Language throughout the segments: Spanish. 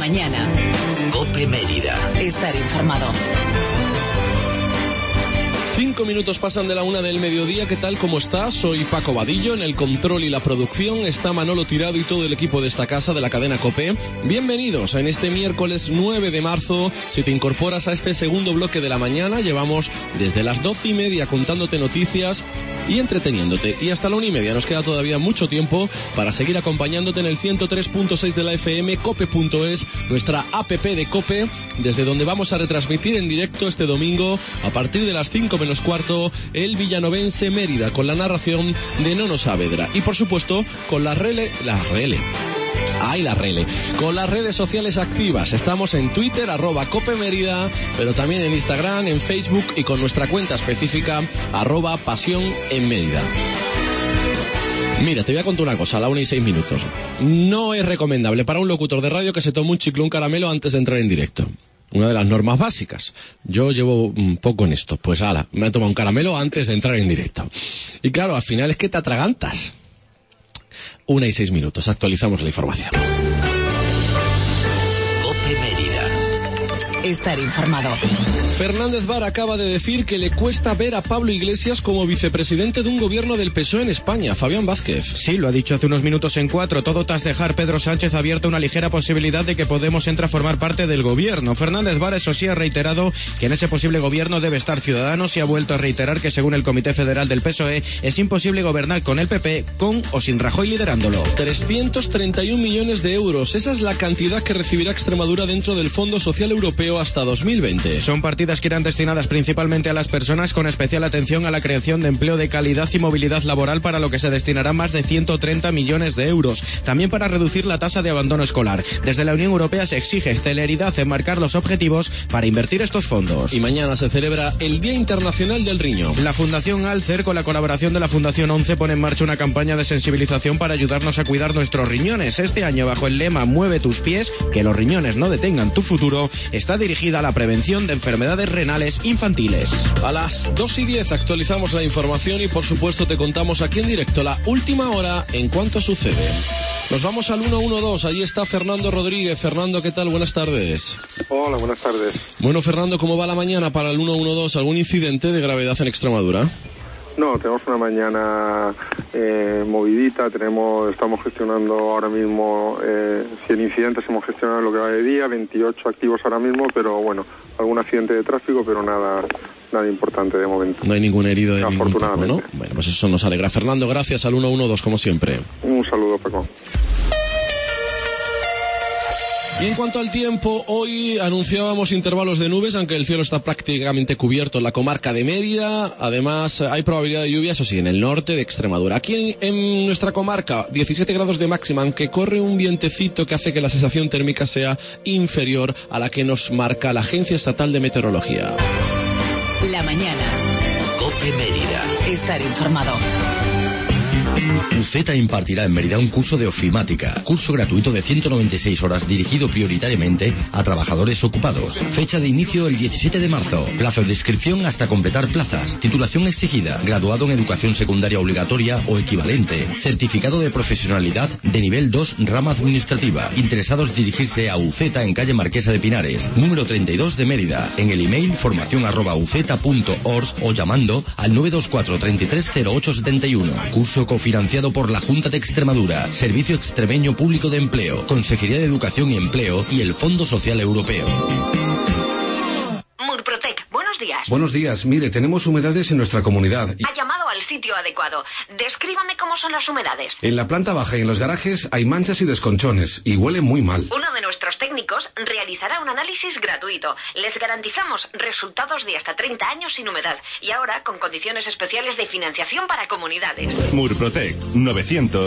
mañana. COPE Mérida. Estar informado. 5 minutos pasan de la 1 del mediodía. ¿Qué tal? ¿Cómo estás? Soy Paco Vadillo. En el control y la producción está Manolo Tirado y todo el equipo de esta casa de la cadena COPE. Bienvenidos en este miércoles 9 de marzo. Si te incorporas a este segundo bloque de la mañana, llevamos desde las 12:30 contándote noticias y entreteniéndote. Y hasta la 1:30 nos queda todavía mucho tiempo para seguir acompañándote en el 103.6 de la FM, cope.es, nuestra app de COPE, desde donde vamos a retransmitir en directo este domingo a partir de las 5 menos cuarto el villanovense Mérida, con la narración de Nono Saavedra y por supuesto con con las redes sociales activas. Estamos en Twitter, @COPEMérida, pero también en Instagram, en Facebook y con nuestra cuenta específica, @Pasión en Mérida. Mira, te voy a contar una cosa, a la 1:06. No es recomendable para un locutor de radio que se tome un chicle o un caramelo antes de entrar en directo. Una de las normas básicas. Yo llevo un poco en esto. Pues me he tomado un caramelo antes de entrar en directo. Y claro, al final es que te atragantas. 1:06. Actualizamos la información. COPE Mérida. Estar informado. Fernández Vara acaba de decir que le cuesta ver a Pablo Iglesias como vicepresidente de un gobierno del PSOE en España. Fabián Vázquez. Sí, lo ha dicho hace unos minutos en 4. Todo tras dejar Pedro Sánchez abierta una ligera posibilidad de que Podemos entre a formar parte del gobierno. Fernández Vara, eso sí, ha reiterado que en ese posible gobierno debe estar Ciudadanos y ha vuelto a reiterar que según el Comité Federal del PSOE es imposible gobernar con el PP, con o sin Rajoy liderándolo. 331 millones de euros. Esa es la cantidad que recibirá Extremadura dentro del Fondo Social Europeo hasta 2020. Son partidas que irán destinadas principalmente a las personas, con especial atención a la creación de empleo de calidad y movilidad laboral, para lo que se destinarán más de 130 millones de euros. También para reducir la tasa de abandono escolar. Desde la Unión Europea se exige celeridad en marcar los objetivos para invertir estos fondos. Y mañana se celebra el Día Internacional del Riño. La Fundación Alcer, con la colaboración de la Fundación 11, pone en marcha una campaña de sensibilización para ayudarnos a cuidar nuestros riñones. Este año, bajo el lema Mueve tus pies, que los riñones no detengan tu futuro, está dirigida a la prevención de enfermedades renales infantiles. A las 2:10 actualizamos la información y por supuesto te contamos aquí en directo la última hora en cuanto sucede. Nos vamos al 112, allí está Fernando Rodríguez. Fernando, ¿qué tal? Buenas tardes. Hola, buenas tardes. Bueno, Fernando, ¿cómo va la mañana para el 112? ¿Algún incidente de gravedad en Extremadura? No, tenemos una mañana movidita, estamos gestionando ahora mismo 100 incidentes, hemos gestionado lo que va de día, 28 activos ahora mismo, pero bueno, algún accidente de tráfico, pero nada importante de momento. No hay ningún herido de ningún tipo, Afortunadamente, ¿no? Bueno, pues eso nos alegra. Fernando, gracias al 112, como siempre. Un saludo, Paco. Y en cuanto al tiempo, hoy anunciábamos intervalos de nubes, aunque el cielo está prácticamente cubierto en la comarca de Mérida. Además, hay probabilidad de lluvia, eso sí, en el norte de Extremadura. Aquí en nuestra comarca, 17 grados de máxima, aunque corre un vientecito que hace que la sensación térmica sea inferior a la que nos marca la Agencia Estatal de Meteorología. La mañana. COPE Mérida. Estar informado. UCETA impartirá en Mérida un curso de ofimática, curso gratuito de 196 horas dirigido prioritariamente a trabajadores ocupados. Fecha de inicio el 17 de marzo. Plazo de inscripción hasta completar plazas. Titulación exigida, graduado en educación secundaria obligatoria o equivalente. Certificado de profesionalidad de nivel 2, rama administrativa. Interesados dirigirse a UCETA en calle Marquesa de Pinares, número 32 de Mérida. En el email formacion@uceta.org o llamando al 924 33 0871. Curso cofinanciado por la Junta de Extremadura, Servicio Extremeño Público de Empleo, Consejería de Educación y Empleo y el Fondo Social Europeo. Murprotec, buenos días. Buenos días, mire, tenemos humedades en nuestra comunidad. Ha llamado al sitio adecuado. Descríbame cómo son las humedades. En la planta baja y en los garajes hay manchas y desconchones y huele muy mal. Uno de nuestros técnicos realizará un análisis gratuito. Les garantizamos resultados de hasta 30 años sin humedad y ahora con condiciones especiales de financiación para comunidades. Murprotec,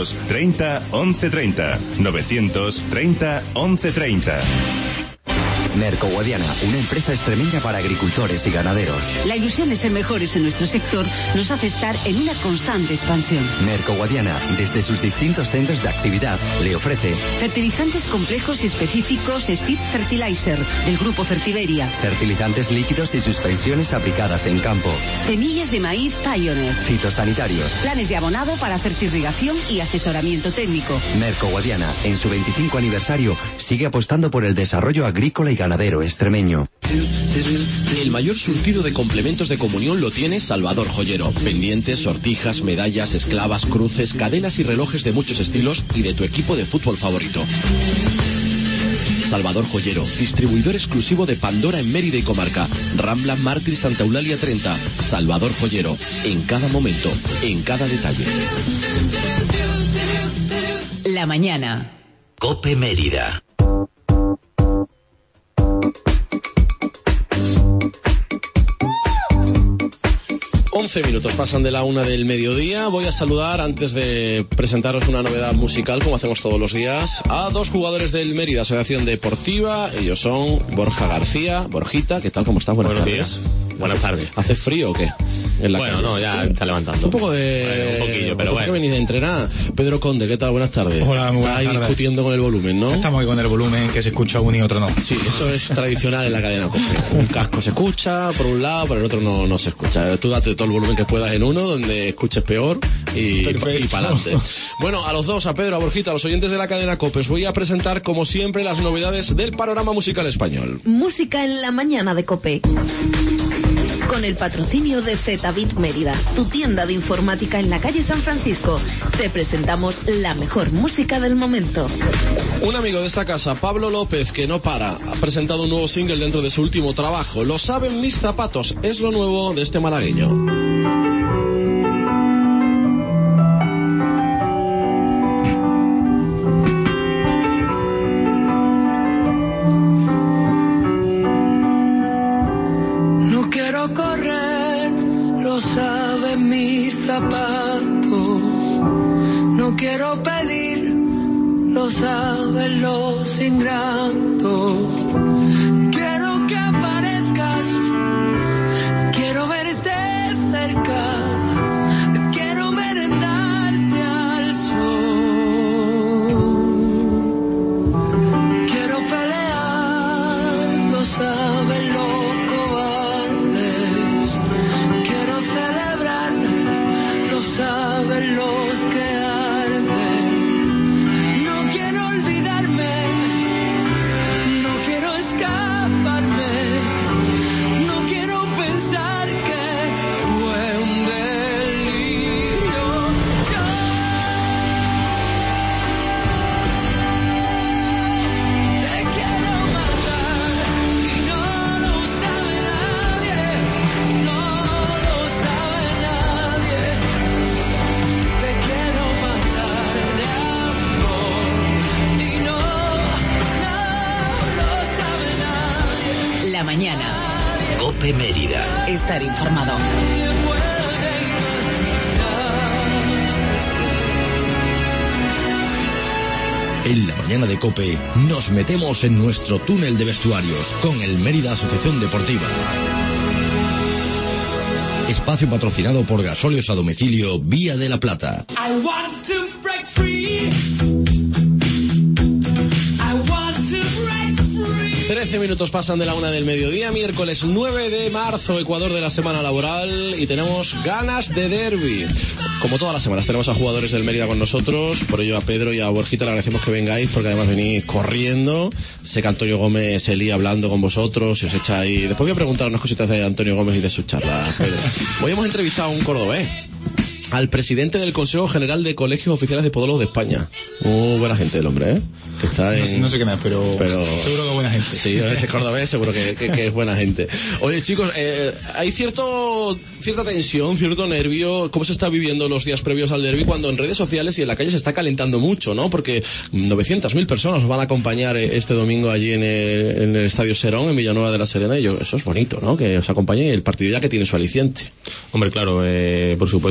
930 1130. 930 1130. Merco Guadiana, una empresa extremeña para agricultores y ganaderos. La ilusión de ser mejores en nuestro sector nos hace estar en una constante expansión. Merco Guadiana, desde sus distintos centros de actividad, le ofrece fertilizantes complejos y específicos Steep Fertilizer, del grupo Fertiberia. Fertilizantes líquidos y suspensiones aplicadas en campo. Semillas de maíz Pioneer. Fitosanitarios. Planes de abonado para fertirrigación y asesoramiento técnico. Merco Guadiana, en su 25 aniversario, sigue apostando por el desarrollo agrícola y ganadero extremeño. El mayor surtido de complementos de comunión lo tiene Salvador Joyero. Pendientes, sortijas, medallas, esclavas, cruces, cadenas y relojes de muchos estilos y de tu equipo de fútbol favorito. Salvador Joyero, distribuidor exclusivo de Pandora en Mérida y comarca. Rambla, Mártir, Santa Eulalia 30. Salvador Joyero, en cada momento, en cada detalle. La mañana. COPE Mérida. Minutos pasan de la 1 del mediodía. Voy a saludar, antes de presentaros una novedad musical, como hacemos todos los días, a dos jugadores del Mérida Asociación Deportiva. Ellos son Borja García. Borjita, ¿qué tal? ¿Cómo estás? Buenos días. Buenas tardes. ¿Hace frío o qué? En la bueno, calle. No, ya está levantando. Un poco de... Bueno, un poquillo, pero bueno. ¿Por qué venís de entrenar? Pedro Conde, ¿qué tal? Buenas tardes. Hola, muy buenas tardes. Estáis discutiendo con el volumen, ¿no? Estamos aquí con el volumen, que se escucha uno y otro no. Sí, eso es tradicional en la cadena COPE. Un casco se escucha por un lado, por el otro no se escucha. Tú date todo el volumen que puedas en uno, donde escuches peor y para adelante. Bueno, a los dos, a Pedro, a Borjita, a los oyentes de la cadena COPE, os voy a presentar, como siempre, las novedades del panorama musical español. Música en la mañana de COPE. Con el patrocinio de ZBit Mérida, tu tienda de informática en la calle San Francisco. Te presentamos la mejor música del momento. Un amigo de esta casa, Pablo López, que no para, ha presentado un nuevo single dentro de su último trabajo. Lo saben mis zapatos, es lo nuevo de este malagueño. No quiero pedir, lo saben los ingratos. Quiero que aparezcas, quiero verte cerca, quiero merendarte al sol. Quiero pelear, lo saben los cobardes. Quiero celebrar, lo saben los que arden. No quiero olvidarme, no quiero escaparme, no quiero pensar que fue un delirio. Yo te quiero matar y no lo sabe nadie, no lo sabe nadie. Te quiero matar de amor y no lo sabe nadie. La mañana. COPE Mérida. Estar informado. En la mañana de COPE nos metemos en nuestro túnel de vestuarios con el Mérida Asociación Deportiva. Espacio patrocinado por Gasóleos a Domicilio Vía de la Plata. I want to break free. I want to break free. 13 minutos pasan de la 1 del mediodía, miércoles 9 de marzo, Ecuador de la semana laboral, y tenemos ganas de derbi. Como todas las semanas tenemos a jugadores del Mérida con nosotros, por ello a Pedro y a Borjita le agradecemos que vengáis, porque además venís corriendo. Sé que Antonio Gómez se lía hablando con vosotros y os echa ahí. Después voy a preguntar unas cositas de Antonio Gómez y de su charla, Pedro. Hoy hemos entrevistado a un cordobés, al presidente del Consejo General de Colegios Oficiales de Podólogos de España. Muy buena gente el hombre, ¿eh? Que está en... no sé quién es, pero seguro que es buena gente. Sí, es cordobés, seguro que es buena gente. Oye, chicos, hay cierta tensión, cierto nervio. ¿Cómo se está viviendo los días previos al derbi cuando en redes sociales y en la calle se está calentando mucho, ¿no? Porque 900.000 personas nos van a acompañar este domingo allí en el Estadio Serón, en Villanueva de la Serena, y eso es bonito, ¿no? Que os acompañe el partido ya que tiene su aliciente. Hombre, claro, por supuesto que es bonito.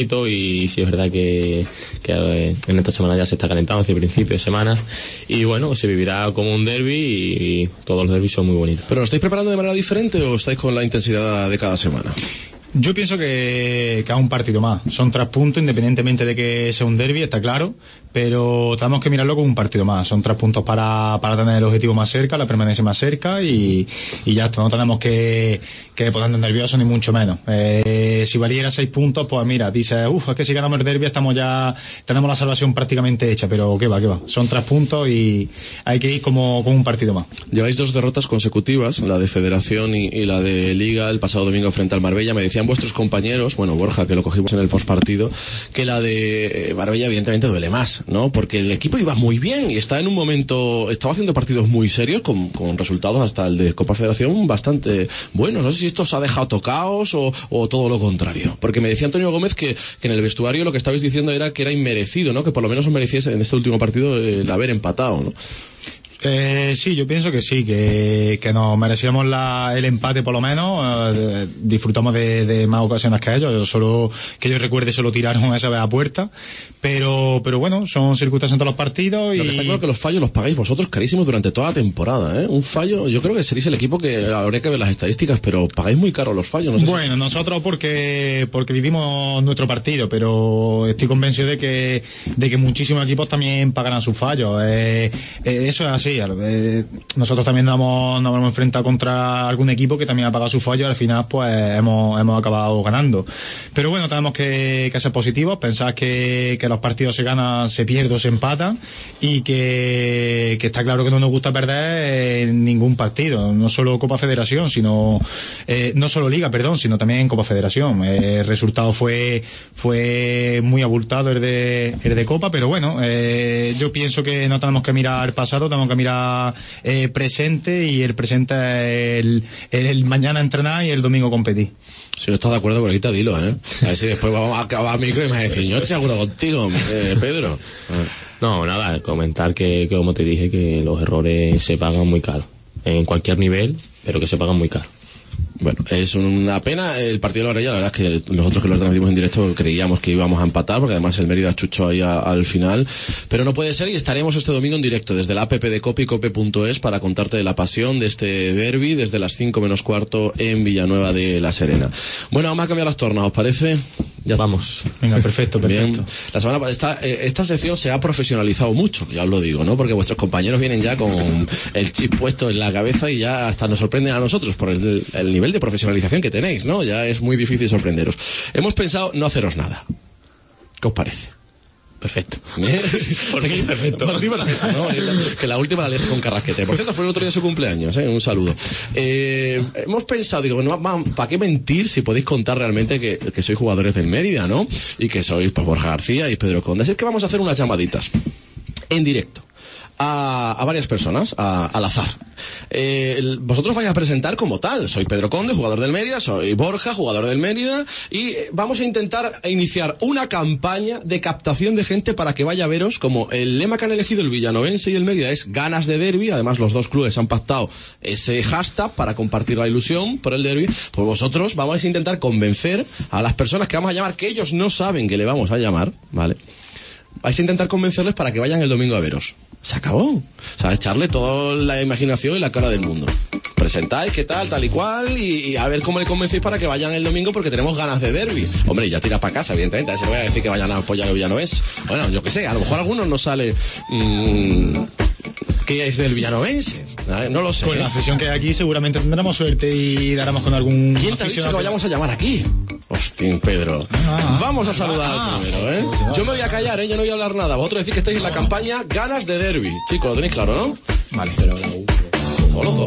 bonito y sí es verdad que en esta semana ya se está calentando hacia principio de semana y bueno, se vivirá como un derbi y todos los derbis son muy bonitos. ¿Pero lo estáis preparando de manera diferente o estáis con la intensidad de cada semana? Yo pienso que a un partido más. Son 3 puntos, independientemente de que sea un derbi, está claro, pero tenemos que mirarlo como un partido más. Son 3 puntos para tener el objetivo más cerca, la permanencia más cerca y ya está. No tenemos que ponernos nerviosos ni mucho menos. Si valiera 6 puntos, pues mira, dices, es que si ganamos el derbi tenemos la salvación prácticamente hecha, pero qué va. Son 3 puntos y hay que ir como un partido más. Lleváis 2 derrotas consecutivas, la de Federación y la de Liga el pasado domingo frente al Marbella. Me decían vuestros compañeros, bueno, Borja, que lo cogimos en el postpartido, que la de Marbella evidentemente duele más, ¿no? Porque el equipo iba muy bien y está en un momento, estaba haciendo partidos muy serios con resultados hasta el de Copa Federación bastante buenos. No sé si esto os ha dejado tocaos o todo lo contrario. Porque me decía Antonio Gómez que en el vestuario lo que estabais diciendo era que era inmerecido, ¿no? Que por lo menos os mereciese en este último partido el haber empatado, ¿no? Sí, yo pienso que sí, que nos merecíamos el empate por lo menos. Disfrutamos de más ocasiones que ellos. Que yo recuerde, solo tiraron esa vez a puerta. Pero bueno, son circunstancias entre los partidos. Lo que está claro que los fallos los pagáis vosotros carísimos durante toda la temporada, ¿eh? Un fallo, yo creo que seréis el equipo que habría que ver las estadísticas, pero pagáis muy caro los fallos. No sé bueno, nosotros porque vivimos nuestro partido, pero estoy convencido de que muchísimos equipos también pagarán sus fallos. Eso es así. Nosotros también nos hemos enfrentado contra algún equipo que también ha pagado su fallo y al final pues hemos acabado ganando. Pero bueno, tenemos que ser positivos, pensar que los partidos se ganan, se pierden o se empatan y que está claro que no nos gusta perder ningún partido, no solo Copa Federación, sino no solo Liga, sino también Copa Federación. El resultado fue muy abultado el de Copa, pero bueno, yo pienso que no tenemos que mirar pasado, tenemos que mirar presente, y el presente es el mañana entrenar y el domingo competir. Si no estás de acuerdo, por ahorita dilo, ¿eh? A ver si después vamos a acabar micro y me vas a decir, yo estoy de acuerdo contigo, Pedro. No, nada, comentar que como te dije, que los errores se pagan muy caro. En cualquier nivel, pero que se pagan muy caro. Bueno, es una pena el partido de la Marbella. La verdad es que nosotros que lo transmitimos en directo creíamos que íbamos a empatar, porque además el Mérida chuchó ahí al final, pero no puede ser, y estaremos este domingo en directo desde la app de Cope y cope.es para contarte de la pasión de este derbi desde las 5 menos cuarto en Villanueva de la Serena. Bueno, vamos a cambiar las tornas, ¿os parece? Ya vamos. Venga, perfecto. Bien. La semana esta sección se ha profesionalizado mucho, ya os lo digo, ¿no? Porque vuestros compañeros vienen ya con el chip puesto en la cabeza y ya hasta nos sorprenden a nosotros por el nivel de profesionalización que tenéis, ¿no? Ya es muy difícil sorprenderos. Hemos pensado no haceros nada. ¿Qué os parece? Perfecto. ¿Por qué perfecto? ¿No? Que la última la leí con Carrasquete. Por cierto, fue el otro día de su cumpleaños, ¿eh? Un saludo. Hemos pensado, digo, ¿para qué mentir si podéis contar realmente que sois jugadores del Mérida, ¿no? Y que sois pues, Borja García y Pedro Conde. Es que vamos a hacer unas llamaditas en directo a varias personas, al azar. Vosotros vais a presentar como tal. Soy Pedro Conde, jugador del Mérida, soy Borja, jugador del Mérida, y vamos a intentar iniciar una campaña de captación de gente para que vaya a veros. Como el lema que han elegido el Villanovense y el Mérida es ganas de derbi, además los dos clubes han pactado ese hashtag para compartir la ilusión por el derbi, pues vosotros vamos a intentar convencer a las personas que vamos a llamar, que ellos no saben que le vamos a llamar, ¿vale? Vais a intentar convencerles para que vayan el domingo a veros. Se acabó. O sea, echarle toda la imaginación y la cara del mundo. Presentáis, qué tal, tal y cual, y a ver cómo le convencéis para que vayan el domingo, porque tenemos ganas de derbi. Hombre, ya tira para casa, evidentemente. A ver si le voy a decir que vayan a apoyar el Villanovense. Bueno, yo qué sé, a lo mejor a algunos no sale que es del Villanovense. No lo sé. Con la afición que hay aquí seguramente tendremos suerte y daremos con algún... ¿Quién te ha dicho que vayamos a llamar aquí? Hostia, Pedro. Vamos a saludar primero, ¿eh? Yo me voy a callar, ¿eh? Yo no voy a hablar nada. Vosotros decís que estáis en la campaña ganas de derbi. Chicos, lo tenéis claro, ¿no? Vale. Pero todos los dos.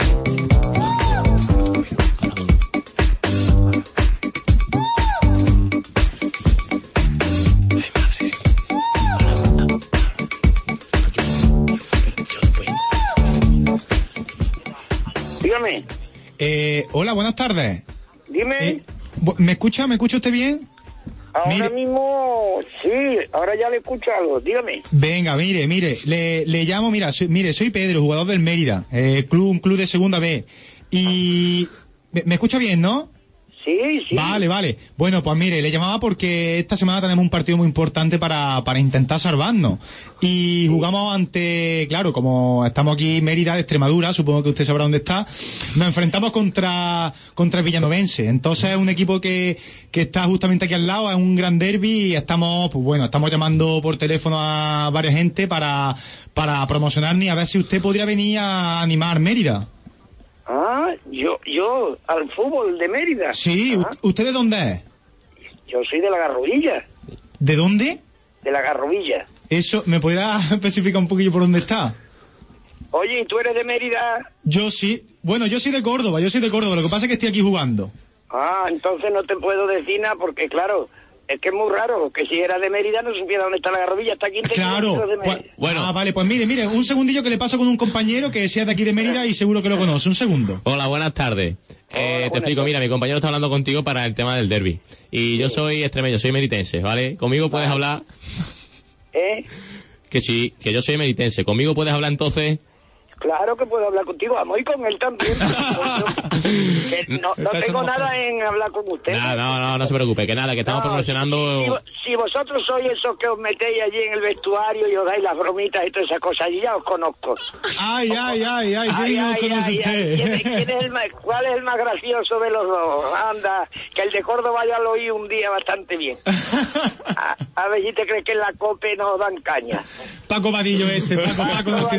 Dígame. Hola, buenas tardes. Dime. ¿Me escucha usted bien? Ahora mismo, sí, ahora ya le escucho algo, dígame. Venga, mire, le llamo, soy Pedro, jugador del Mérida, un club de segunda B. Y... ¿Me escucha bien, no? Sí. Vale. Bueno, pues mire, le llamaba porque esta semana tenemos un partido muy importante para intentar salvarnos. Y jugamos ante, claro, como estamos aquí en Mérida, de Extremadura, supongo que usted sabrá dónde está, nos enfrentamos contra el Villanovense. Entonces es un equipo que está justamente aquí al lado, es un gran derbi y estamos llamando por teléfono a varias gente para promocionarnos y a ver si usted podría venir a animar Mérida. Ah, yo al fútbol de Mérida. Sí, ¿usted de dónde es? Yo soy de la Garrovilla. ¿De dónde? De la Garrovilla. Eso, ¿me podrá especificar un poquillo por dónde está? Oye, ¿y tú eres de Mérida? Yo sí. Bueno, yo soy de Córdoba. Lo que pasa es que estoy aquí jugando. Ah, entonces no te puedo decir nada porque, claro, es que es muy raro que si era de Mérida no supiera dónde está la Garrovilla. Está aquí. Claro. Bueno. Vale, pues mire, un segundillo que le paso con un compañero que sea de aquí de Mérida y seguro que lo conoce. Un segundo. Hola, buenas tardes. Te explico, mira, mi compañero está hablando contigo para el tema del derbi. Y yo soy extremeño, soy meritense, ¿vale? Conmigo puedes hablar... Que sí, que yo soy meritense. ¿Conmigo puedes hablar entonces? Claro que puedo hablar contigo, vamos, y con él también. No tengo nada en hablar con usted. No se preocupe, que nada, que estamos promocionando... Si vosotros sois esos que os metéis allí en el vestuario y os dais las bromitas y todas esas cosas, y ya os conozco. Ay, ¿quién os conoce usted? ¿Cuál es el más gracioso de los dos? Anda, que el de Córdoba ya lo oí un día bastante bien. A ver si te crees que en la COPE nos dan caña. Paco Vadillo Paco nos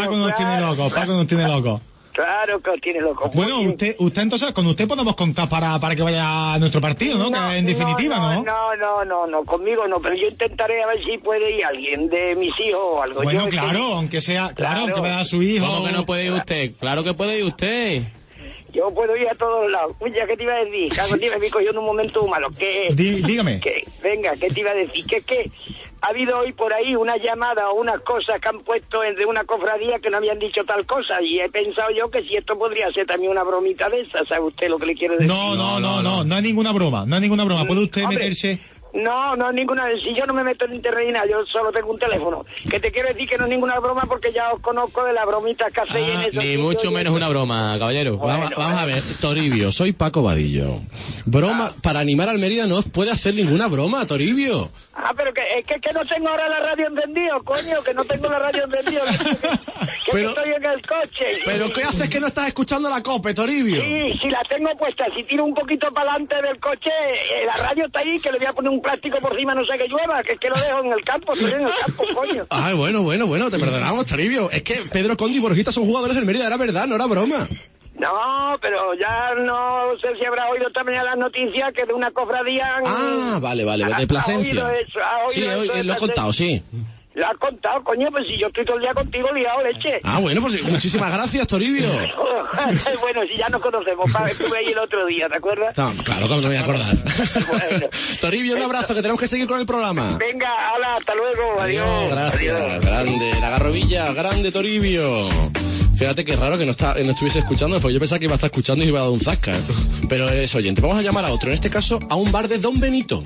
tiene loco. Claro que os tiene loco. Bueno, usted entonces, con usted podemos contar para que vaya a nuestro partido, ¿no? Que en definitiva, No, conmigo no, pero yo intentaré a ver si puede ir alguien de mis hijos o algo. Bueno, aunque sea, aunque vaya a su hijo. ¿Cómo que no puede ir usted? Claro que puede ir usted. Yo puedo ir a todos lados. Uy, ¿qué te iba a decir? Cago, tío, me cogió en un momento malo. Dígame. Venga, ¿qué te iba a decir? Que ha habido hoy por ahí una llamada o unas cosas que han puesto de una cofradía que no habían dicho tal cosa, y he pensado yo que si esto podría ser también una bromita de esa, ¿sabe usted lo que le quiero decir? No es ninguna broma. ¿Puede usted meterse? No es ninguna. Si yo no me meto en internet ni nada, yo solo tengo un teléfono. Que te quiero decir que no es ninguna broma porque ya os conozco de las bromitas que hacéis en eso. Ni mucho menos una broma, caballero. Vamos a ver, Toribio, soy Paco Vadillo. Broma, para animar al Mérida no os puede hacer ninguna broma, Toribio. Pero es que no tengo ahora la radio encendida, coño, que no tengo la radio encendida. Que estoy en el coche. ¿Pero qué haces que no estás escuchando la COPE, Toribio? Sí, si la tengo puesta, si tiro un poquito para adelante del coche, la radio está ahí, que le voy a poner un plástico por encima, no sé que llueva, que es que lo dejo en el campo, estoy en el campo, coño. Ay, bueno, te perdonamos, Toribio. Es que Pedro Conde y Borjita son jugadores del Mérida, era verdad, no era broma. No, pero ya no sé si habrá oído también las noticias que de una cofradía... Vale, de Plasencia. Sí, lo he contado, sí. Lo has contado, coño, pues si yo estoy todo el día contigo liado, leche. Bueno, pues muchísimas gracias, Toribio. Bueno, si ya nos conocemos, estuve ahí el otro día, ¿te acuerdas? Claro que me voy a acordar. Bueno. Toribio, un abrazo, que tenemos que seguir con el programa. Venga, hola, hasta luego, adiós. Gracias, adiós. Grande, la Garrovilla, grande Toribio. Fíjate que raro que no estuviese escuchando, porque yo pensaba que iba a estar escuchando y iba a dar un zasca. Pero es oyente. Vamos a llamar a otro, en este caso a un bar de Don Benito.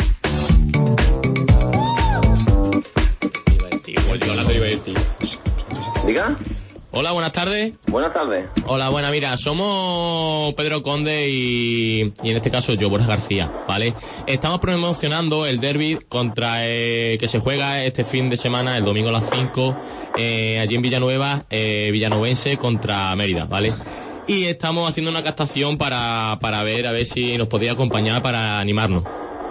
¿Diga? Hola, buenas tardes. Buenas tardes. Hola, mira, somos Pedro Conde y en este caso yo, Borja García, ¿vale? Estamos promocionando el derbi contra que se juega este fin de semana, el domingo a las 5, allí en Villanueva, Villanovense contra Mérida, ¿vale? Y estamos haciendo una captación para ver a ver si nos podía acompañar para animarnos.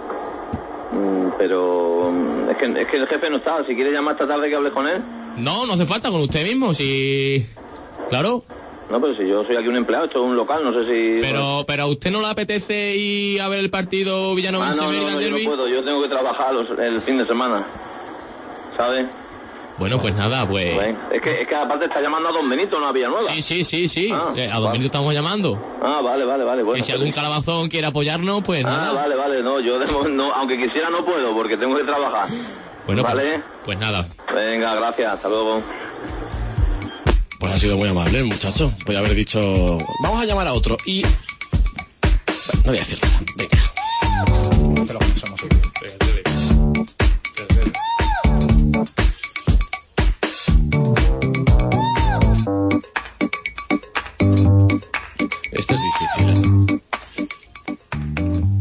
Pero es que el jefe no está. Si quiere llamar esta tarde que hables con él. No hace falta, con usted mismo, si... Claro. No, pero si yo soy aquí un empleado, esto es un local, no sé si... Pero a usted no le apetece ir a ver el partido Villanovense-Mérida no, yo no puedo, yo tengo que trabajar el fin de semana, ¿sabes? Bueno, pues nada, pues... Es que aparte está llamando a Don Benito, no a Villanueva. Sí. A Don Benito estamos llamando. Vale. Bueno, y si algún calabazón quiere apoyarnos, pues nada. Vale. No, yo aunque quisiera no puedo, porque tengo que trabajar. Bueno, ¿vale? Pues nada. Venga, gracias, hasta luego. Pues ha sido muy amable el muchacho. Podría haber dicho... Vamos a llamar a otro y... No voy a decir nada, venga. Te lo pensamos. Este es difícil.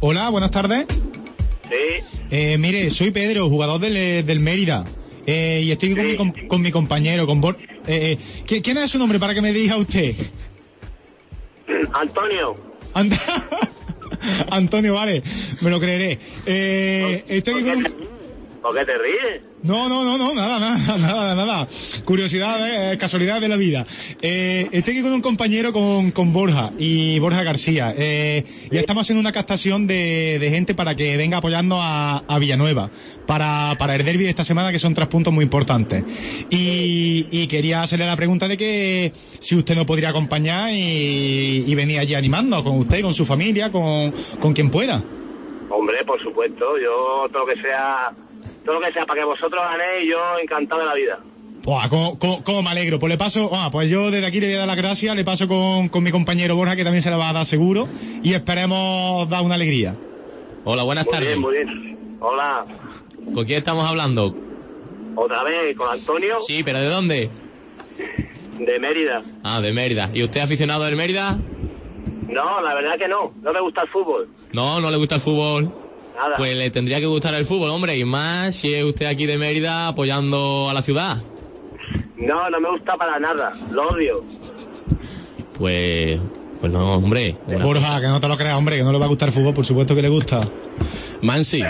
Hola, buenas tardes. Sí. Mire, soy Pedro, jugador del Mérida. Y estoy con mi compañero, con ¿quién es su nombre para que me diga usted? Antonio. Antonio, vale, me lo creeré. Estoy aquí con ¿Por qué te ríes? No, nada. Curiosidad, casualidad de la vida. Estoy aquí con un compañero, con Borja García. Y estamos haciendo una captación de gente para que venga apoyando a Villanueva para el derbi de esta semana, que son 3 puntos muy importantes. Y quería hacerle la pregunta de que si usted nos podría acompañar y venir allí animando con usted, con su familia, con quien pueda. Hombre, por supuesto, yo todo lo que sea para que vosotros ganéis, yo encantado de la vida. Buah, ¿cómo me alegro? Pues le paso, pues yo desde aquí le voy a dar las gracias, le paso con mi compañero Borja, que también se la va a dar seguro, y esperemos dar una alegría. Hola, buenas tardes. Muy bien. Hola. ¿Con quién estamos hablando? ¿Otra vez? ¿Con Antonio? Sí, ¿pero de dónde? De Mérida. Ah, de Mérida. ¿Y usted es aficionado del Mérida? No, la verdad que no me gusta el fútbol. No le gusta el fútbol. Nada. Pues le tendría que gustar el fútbol, hombre, y más si es usted aquí de Mérida apoyando a la ciudad. No me gusta para nada, lo odio. Pues no, hombre. Borja, que no te lo creas, hombre, que no le va a gustar el fútbol, por supuesto que le gusta. Mansi.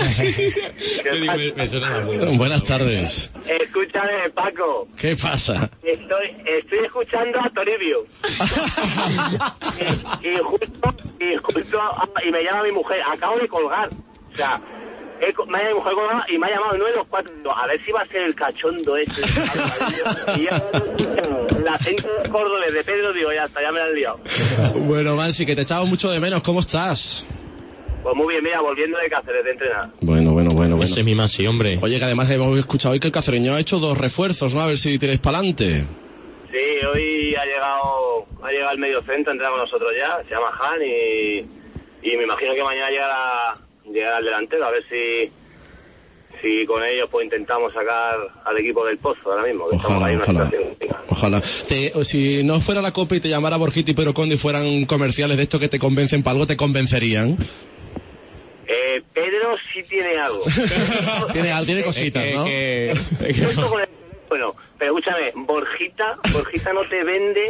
Me suena más bueno. Buenas tardes. Escúchame, Paco. ¿Qué pasa? Estoy escuchando a Toribio. y me llama mi mujer. Acabo de colgar. O sea, me ha llamado mi mujer colgada y me ha llamado 9 de los 4. A ver si va a ser el cachondo ese. Y ya, la gente cordobés de Pedro, digo, ya está, ya me la han liado. Bueno, Mansi, que te echamos mucho de menos. ¿Cómo estás? Pues muy bien, mira, volviendo de Cáceres, de entrenar. Bueno. Ese es mi Mansi, hombre. Oye, que además hemos escuchado hoy que el cacereño ha hecho 2 refuerzos, ¿no? A ver si tiráis para adelante. Sí, hoy ha llegado el medio centro, entra con nosotros ya, se llama Han y me imagino que mañana llegará el delantero, a ver si con ellos pues intentamos sacar al equipo del Pozo ahora mismo, que estamos ahí en una situación. Ojalá. Si no fuera la Copa y te llamara Borjita y Pedro Conde y fueran comerciales de estos que te convencen para algo, ¿te convencerían? Pedro sí tiene algo. tiene cositas, ¿no? Bueno, pero escúchame, Borjita no te vende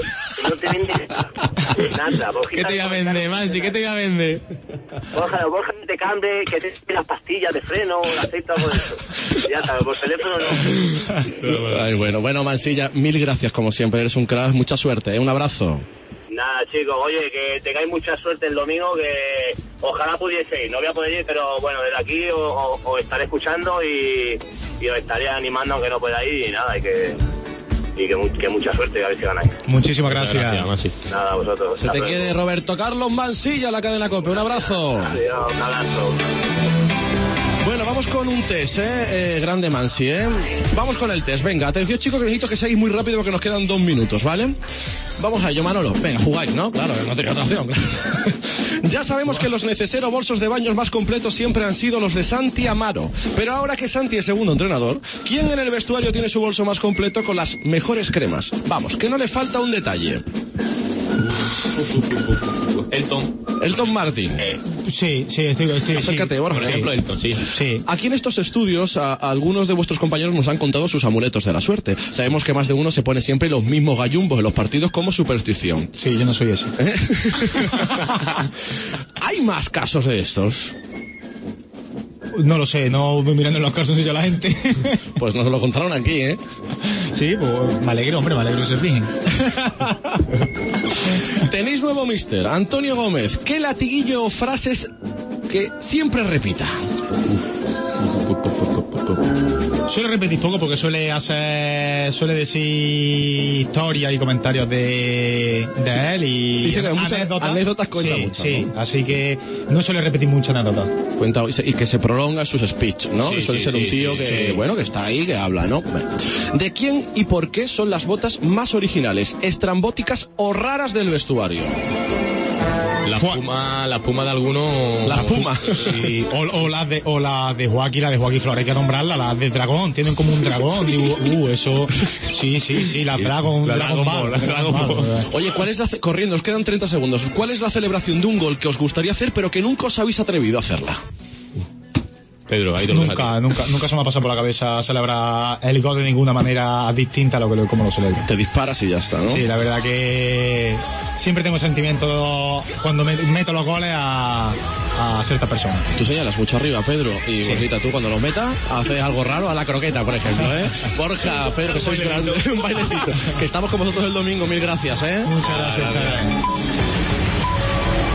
nada. Borjita, ¿qué te iba a vender, Mansi? ¿Qué te iba a vender? Borja te cambie, que te las pastillas de freno, el aceite, algo de eso. Ya está, por teléfono no. Ay, bueno, Mansilla, mil gracias como siempre, eres un crack, mucha suerte, un abrazo. Nada, chicos, oye, que tengáis mucha suerte el domingo, que ojalá pudiese ir. No voy a poder ir, pero bueno, desde aquí os estaré escuchando y os estaré animando aunque no pueda ir y nada, y que mucha suerte, a ver si ganáis. Muchísimas gracias. Nada, a vosotros. Se te quiere Roberto Carlos Mansilla, la cadena COPE, un abrazo. Adiós, un abrazo. Bueno, vamos con un test, grande Mansi, Vamos con el test, venga, atención chicos, que necesito que seáis muy rápido porque nos quedan 2 minutos, ¿vale? Vamos a ello, Manolo, venga, jugáis, ¿no? Claro, no tenía otra opción. Ya sabemos que los Necesero bolsos de baños más completos siempre han sido los de Santi Amaro, pero ahora que Santi es segundo entrenador, ¿quién en el vestuario tiene su bolso más completo con las mejores cremas? Vamos, que no le falta un detalle. Elton Martin. Sí, estoy. Acércate, Borja. Por ejemplo, Elton, sí. Aquí en estos estudios, algunos de vuestros compañeros nos han contado sus amuletos de la suerte. Sabemos que más de uno se pone siempre los mismos gallumbos en los partidos como superstición. Sí, yo no soy ese. ¿Hay más casos de estos? No lo sé, no voy mirando en los calzoncillos a la gente. Pues nos lo contaron aquí, ¿eh? Sí, pues me alegro que se fijen. Tenéis nuevo mister, Antonio Gómez. ¿Qué latiguillo o frases que siempre repita? Suele repetir poco porque suele decir historias y comentarios de él y dice que muchas anécdotas cuenta mucho, sí, ¿no? Así que no suele repetir muchas anécdotas. Cuenta y que se prolonga sus speech, ¿no? Sí, suele ser un tío que está ahí, que habla, ¿no? Bueno. ¿De quién y por qué son las botas más originales, estrambóticas o raras del vestuario? La espuma de algunos. La espuma. Sí, o las de Joaquín, Flores, hay que nombrarla, las del dragón, tienen como un dragón. Digo, eso. Sí, la Dragon Ball. Oye, ¿cuál es corriendo, os quedan 30 segundos. ¿Cuál es la celebración de un gol que os gustaría hacer, pero que nunca os habéis atrevido a hacerla? Pedro, ahí te lo Nunca se me ha pasado por la cabeza celebrar el gol de ninguna manera distinta a como lo celebro. Te disparas y ya está, ¿no? Sí, la verdad que siempre tengo sentimiento cuando meto los goles a ciertas personas. Tú señalas mucho arriba, Pedro, y Borjita, tú cuando los metas haces algo raro a la croqueta, por ejemplo, ¿eh? Borja, Pedro, que sois grandes, un bailecito. Que estamos con vosotros el domingo, mil gracias, ¿eh? Muchas gracias.